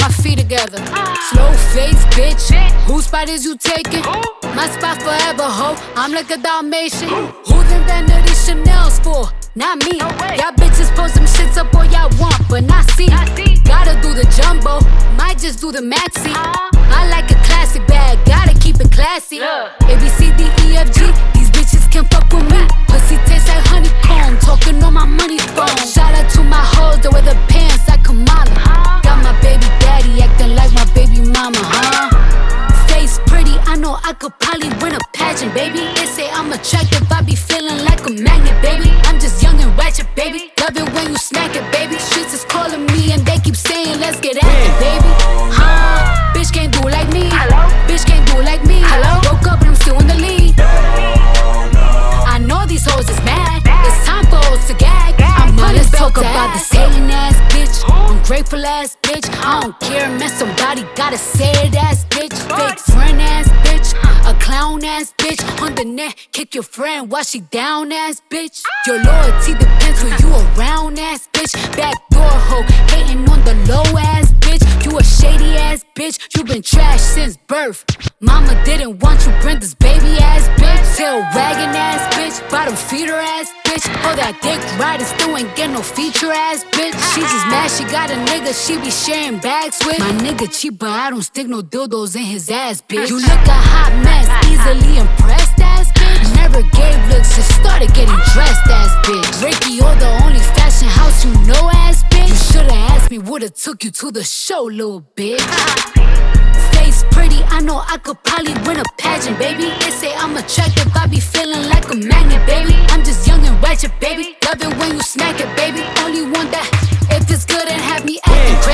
my feet together. Slow face, bitch. Whose spot is you taking? My spot forever, ho. I'm like a Dalmatian. Who them vanity Chanel's for? Not me. Y'all bitches post them shits up all y'all want, but not see. Gotta do the jumbo, might just do the maxi. I like a classic bag, gotta keep it classy. A, B, C, D, E, F, G. These bitches can't fuck with me. Pussy tastes like honeycomb, talking on my money phone. Shout out to my hoes that wear the pants like Kamala. Got my baby daddy acting like my baby mama, Face pretty, I know I could probably win a pageant, baby. They say I'm attractive, I be feeling like a magnet, baby. I'm just young and ratchet, baby. Love it when you smack it, baby. Streets is calling me and they keep saying, let's get at it, baby. Bitch can't do like me. Bitch can't do like me. Woke up and I'm still in the lead. I know these hoes is mad. It's time for hoes to gag. Let's talk about this hating ass bitch. Ungrateful ass bitch. I don't care, man. Somebody gotta say it, ass bitch. Fake friend ass bitch. A clown ass bitch. On the net, kick your friend while she down ass bitch. Your loyalty depends who you around ass bitch. Backdoor hoe, hating on the low ass bitch. You a shady ass bitch. You been trash since birth. Mama didn't want you, Brenda's baby ass bitch. Tail wagging ass bitch. Bottom feeder ass bitch. All that dick riding still ain't get no feature ass bitch. She just mad she got a nigga she be sharing bags with. My nigga cheap but I don't stick no dildos in his ass bitch. You look a hot mess, easily impressed ass bitch. Never gave looks and started getting dressed ass bitch. Ricky, you're the only fashion house you know ass bitch. You should've asked me, would've took you to the show, little bitch. Face pretty, I know I could probably win a pageant, baby. They say I'm attractive, I be feeling like a magnet, baby. I'm just young and ratchet, baby. Love it when you smack it, baby. Only one that if it's good and have me acting crazy.